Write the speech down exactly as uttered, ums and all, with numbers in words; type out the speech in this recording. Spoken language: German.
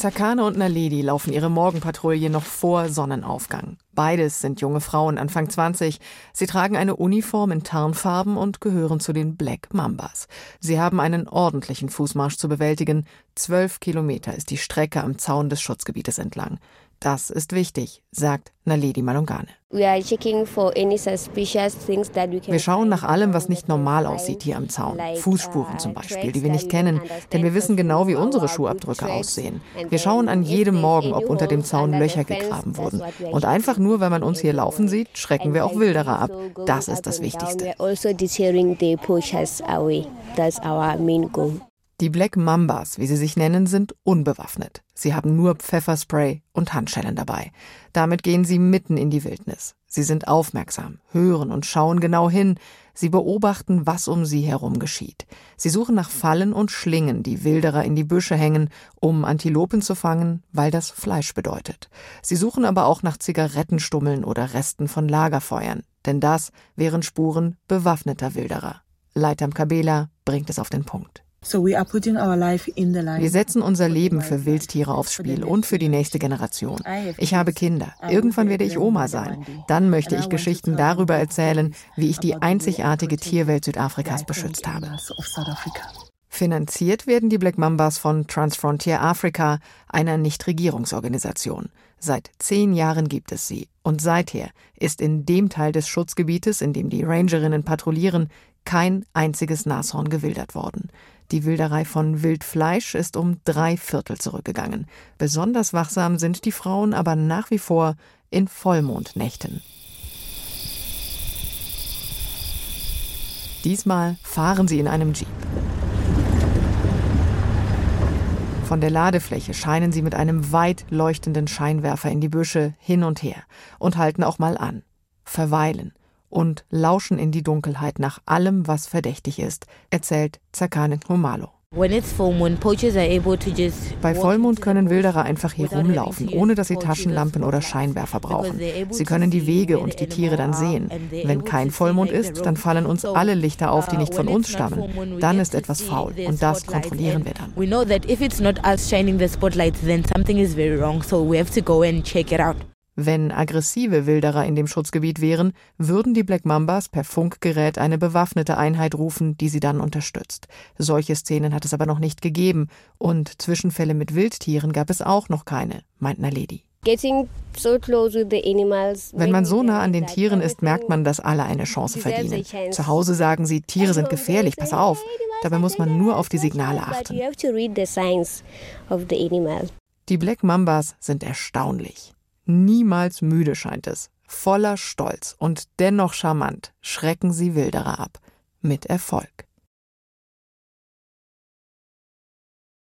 Tsakane und Naledi laufen ihre Morgenpatrouille noch vor Sonnenaufgang. Beides sind junge Frauen, Anfang zwanzig. Sie tragen eine Uniform in Tarnfarben und gehören zu den Black Mambas. Sie haben einen ordentlichen Fußmarsch zu bewältigen. Zwölf Kilometer ist die Strecke am Zaun des Schutzgebietes entlang. Das ist wichtig, sagt Naledi Malungane. Wir schauen nach allem, was nicht normal aussieht hier am Zaun. Fußspuren zum Beispiel, die wir nicht kennen, denn wir wissen genau, wie unsere Schuhabdrücke aussehen. Wir schauen an jedem Morgen, ob unter dem Zaun Löcher gegraben wurden. Und einfach nur, wenn man uns hier laufen sieht, schrecken wir auch Wilderer ab. Das ist das Wichtigste. Die Black Mambas, wie sie sich nennen, sind unbewaffnet. Sie haben nur Pfefferspray und Handschellen dabei. Damit gehen sie mitten in die Wildnis. Sie sind aufmerksam, hören und schauen genau hin. Sie beobachten, was um sie herum geschieht. Sie suchen nach Fallen und Schlingen, die Wilderer in die Büsche hängen, um Antilopen zu fangen, weil das Fleisch bedeutet. Sie suchen aber auch nach Zigarettenstummeln oder Resten von Lagerfeuern, denn das wären Spuren bewaffneter Wilderer. Leitam Kabela bringt es auf den Punkt. Wir setzen unser Leben für Wildtiere aufs Spiel und für die nächste Generation. Ich habe Kinder. Irgendwann werde ich Oma sein. Dann möchte ich Geschichten darüber erzählen, wie ich die einzigartige Tierwelt Südafrikas beschützt habe. Finanziert werden die Black Mambas von Transfrontier Africa, einer Nichtregierungsorganisation. Seit zehn Jahren gibt es sie. Und seither ist in dem Teil des Schutzgebietes, in dem die Rangerinnen patrouillieren, kein einziges Nashorn gewildert worden. Die Wilderei von Wildfleisch ist um drei Viertel zurückgegangen. Besonders wachsam sind die Frauen aber nach wie vor in Vollmondnächten. Diesmal fahren sie in einem Jeep. Von der Ladefläche scheinen sie mit einem weit leuchtenden Scheinwerfer in die Büsche hin und her und halten auch mal an, verweilen und lauschen in die Dunkelheit nach allem, was verdächtig ist, erzählt Tsakane Nxumalo. Bei Vollmond können Wilderer einfach hier rumlaufen, ohne dass sie Taschenlampen oder Scheinwerfer brauchen. Sie können die Wege und die Tiere dann sehen. Wenn kein Vollmond ist, dann fallen uns alle Lichter auf, die nicht von uns stammen. Dann ist etwas faul und das kontrollieren wir dann. Wenn aggressive Wilderer in dem Schutzgebiet wären, würden die Black Mambas per Funkgerät eine bewaffnete Einheit rufen, die sie dann unterstützt. Solche Szenen hat es aber noch nicht gegeben und Zwischenfälle mit Wildtieren gab es auch noch keine, meint Naledi. Wenn man so nah an den Tieren ist, merkt man, dass alle eine Chance verdienen. Zu Hause sagen sie, Tiere sind gefährlich, pass auf. Dabei muss man nur auf die Signale achten. Die Black Mambas sind erstaunlich. Niemals müde scheint es. Voller Stolz und dennoch charmant schrecken sie Wilderer ab. Mit Erfolg.